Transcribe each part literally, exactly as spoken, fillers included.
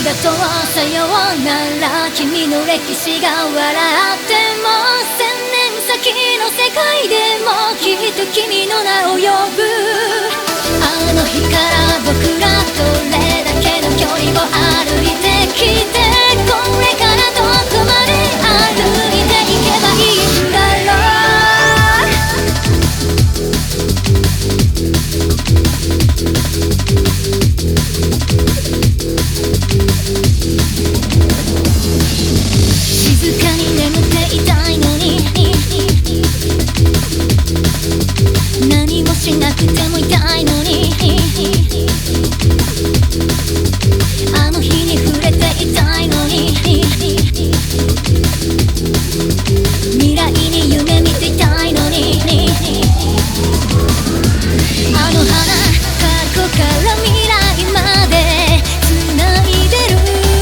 りがとうさようなら、君の歴史が笑っても、千年先の世界でもきっと君の名を呼ぶ。あの日から僕らどれだけの距離を歩いてきて、これからどこまで歩いていけばいいんだろう。静かに眠っていたいのに、何もしなくてもいたいのに、あの日に触れていたいのに、未来に夢見ていたいのに、あの花過去から未来まで繋いでる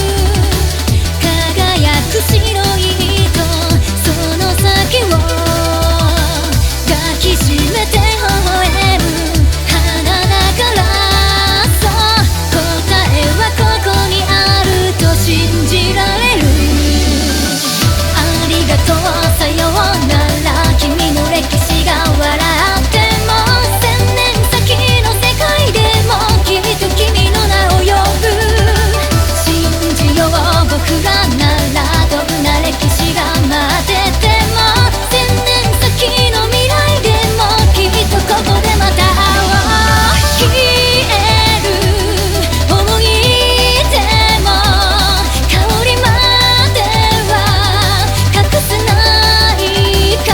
輝く白い糸、その先を抱きしめて微笑む花だから、そう答えはここにあると信じられる。ありがとうさようなら、君の歴史が笑っても、千年先の世界でもきっと君の名を呼ぶ。信じよう僕らなら、どんな歴史が待ってても、千年先の未来でもきっとここでまた会おう。消える思い出も香りまでは隠せないから、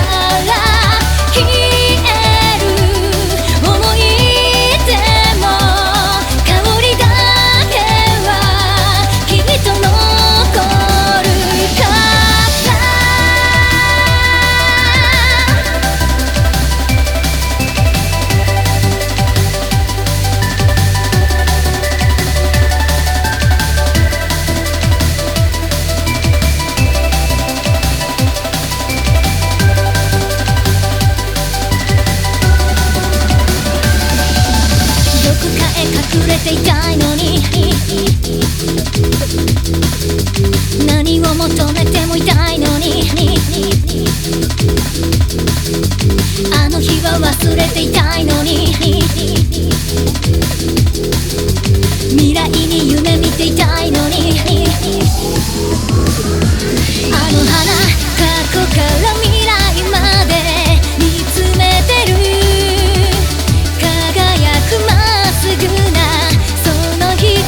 消える思い出も香りだけはきっと残るから。どこかへ隠れていたいのに、何を求めてもいたいのに、あの日は忘れていたいのに、未来に夢見ていたいのに、あの花過去から未来まで見つめてる輝くまっすぐなその瞳、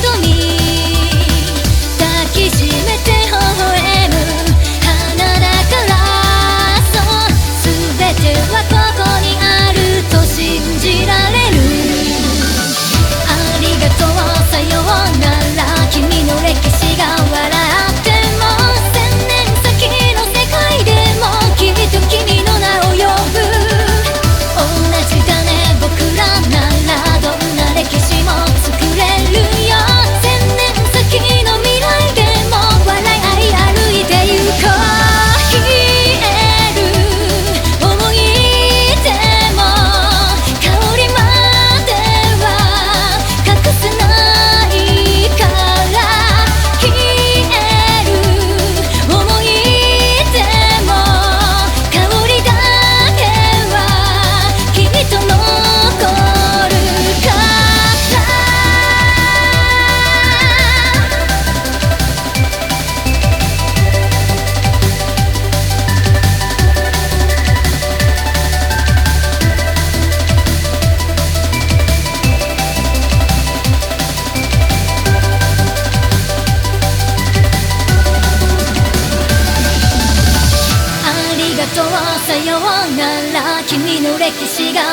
抱きしめて微笑む花だから、そう全てはここにあると信じられる。ありがとうさようなら、君の歴史が笑っても、千年先の世界でもきっと君の名を呼ぶ。同じだね僕らなら、どんな歴史も作れるよ。千年先の未来でも笑い合い歩いてゆこう。消える思い出も香りまでは隠せないから、消える思い出も香りだけはきっと残るから。ありがとうさようなら、君の歴史が